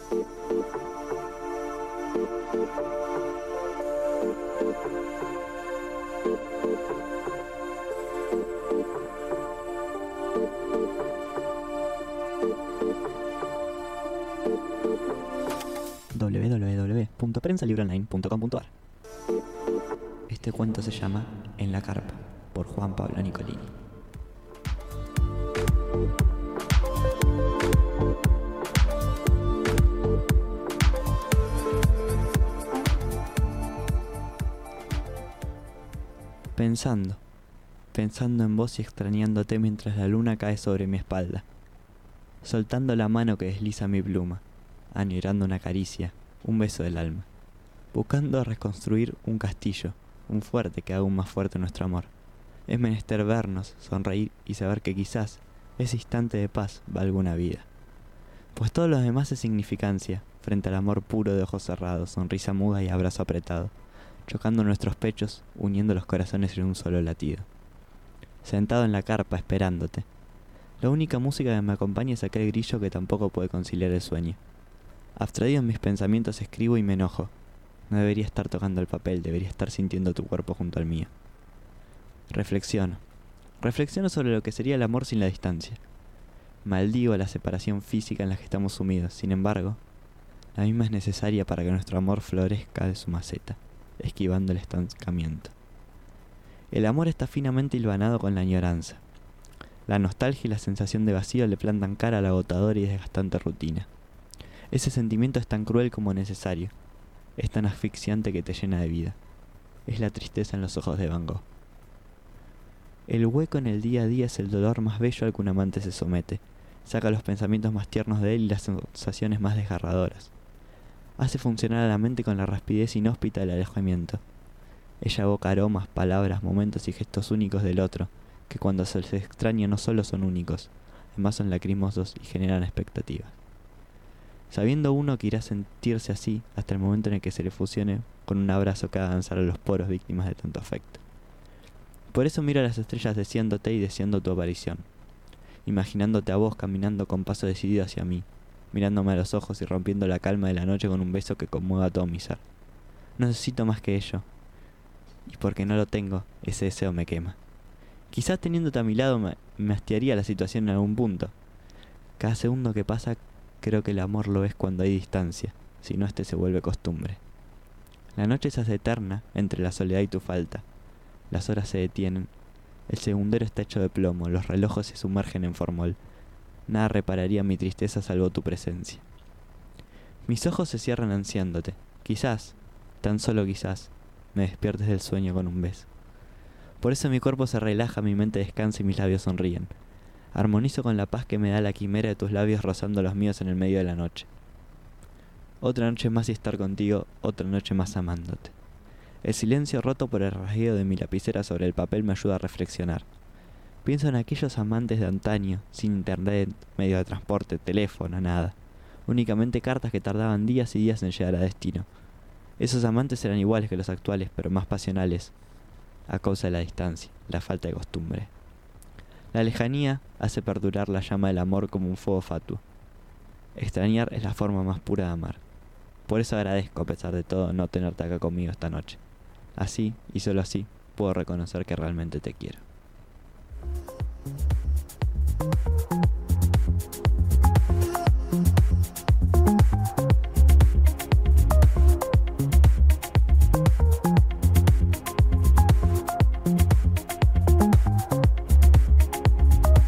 www.prensalibreonline.com.ar. Este cuento se llama En la carpa, por Juan Pablo Nicolini. Pensando en vos y extrañándote mientras la luna cae sobre mi espalda, soltando la mano que desliza mi pluma, añorando una caricia, un beso del alma, buscando reconstruir un castillo, un fuerte que haga aún más fuerte nuestro amor. Es menester vernos, sonreír y saber que quizás ese instante de paz valga una vida. Pues todo lo demás es significancia, frente al amor puro de ojos cerrados, sonrisa muda y abrazo apretado, chocando nuestros pechos, uniendo los corazones en un solo latido. Sentado en la carpa esperándote. La única música que me acompaña es aquel grillo que tampoco puede conciliar el sueño. Abstraído en mis pensamientos escribo y me enojo. No debería estar tocando el papel, debería estar sintiendo tu cuerpo junto al mío. Reflexiono sobre lo que sería el amor sin la distancia. Maldigo la separación física en la que estamos sumidos. Sin embargo, la misma es necesaria para que nuestro amor florezca de su maceta, esquivando el estancamiento. El amor está finamente hilvanado con la añoranza. La nostalgia y la sensación de vacío le plantan cara a la agotadora y desgastante rutina. Ese sentimiento es tan cruel como necesario. Es tan asfixiante que te llena de vida. Es la tristeza en los ojos de Van Gogh. El hueco en el día a día es el dolor más bello al que un amante se somete. Saca los pensamientos más tiernos de él y las sensaciones más desgarradoras. Hace funcionar a la mente con la rapidez inhóspita del alejamiento. Ella evoca aromas, palabras, momentos y gestos únicos del otro, que cuando se les extraña no solo son únicos, además son lacrimosos y generan expectativas. Sabiendo uno que irá a sentirse así hasta el momento en el que se le fusione con un abrazo que haga danzar a los poros víctimas de tanto afecto. Por eso miro a las estrellas deseándote y deseando tu aparición, imaginándote a vos caminando con paso decidido hacia mí, mirándome a los ojos y rompiendo la calma de la noche con un beso que conmueva todo mi ser. No necesito más que ello, y porque no lo tengo, ese deseo me quema. Quizás teniéndote a mi lado me hastiaría la situación en algún punto. Cada segundo que pasa creo que el amor lo es cuando hay distancia, si no se vuelve costumbre. La noche se hace eterna entre la soledad y tu falta. Las horas se detienen, el segundero está hecho de plomo, los relojes se sumergen en formol. Nada repararía mi tristeza salvo tu presencia. Mis ojos se cierran ansiándote. Quizás, tan solo quizás, me despiertes del sueño con un beso. Por eso mi cuerpo se relaja, mi mente descansa y mis labios sonríen. Armonizo con la paz que me da la quimera de tus labios rozando los míos en el medio de la noche. Otra noche más y estar contigo, otra noche más amándote. El silencio roto por el rasgueo de mi lapicera sobre el papel me ayuda a reflexionar. Pienso en aquellos amantes de antaño, sin internet, medio de transporte, teléfono, nada. Únicamente cartas que tardaban días y días en llegar a destino. Esos amantes eran iguales que los actuales, pero más pasionales, a causa de la distancia, la falta de costumbre. La lejanía hace perdurar la llama del amor como un fuego fatuo. Extrañar es la forma más pura de amar. Por eso agradezco, a pesar de todo, no tenerte acá conmigo esta noche. Así, y solo así, puedo reconocer que realmente te quiero.